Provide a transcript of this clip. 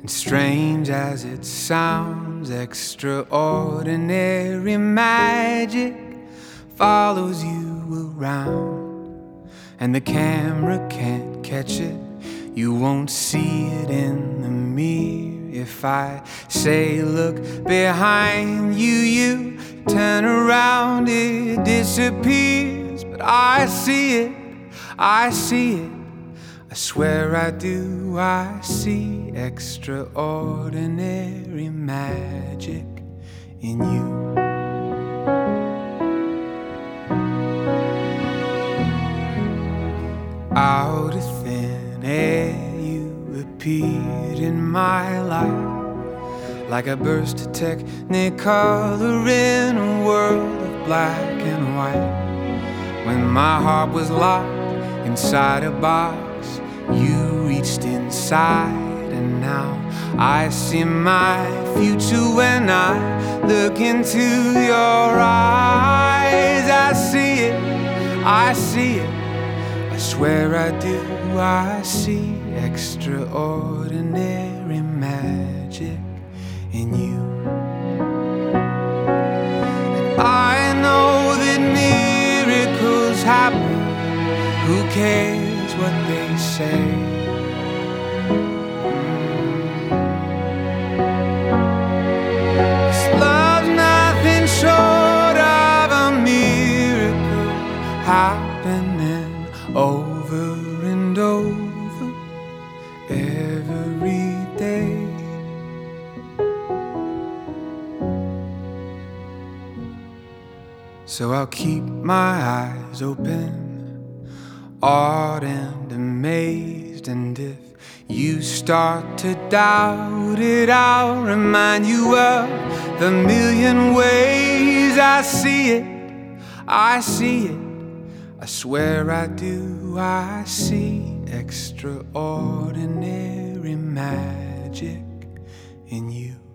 And strange as it sounds, extraordinary magic follows you around, and the camera can't catch it. You won't see it in the mirror. If I say look behind you, you turn around, it disappears. But I see it, I see it, I swear I do. I see extraordinary magic in you. Out of thin air you appeared in my life, like a burst of technicolor in a world of black and white. When my heart was locked inside a box, you reached inside, and now I see my future when I look into your eyes. I see it, I see it, I swear I do. I see extraordinary magic in you. And I know that miracles happen. Who cares what they say? This love's nothing short of a miracle, happening over and over every day. So I'll keep my eyes open, awed and amazed, and if you start to doubt it, I'll remind you of the million ways I see it, I see it, I swear I do. I see extraordinary magic in you.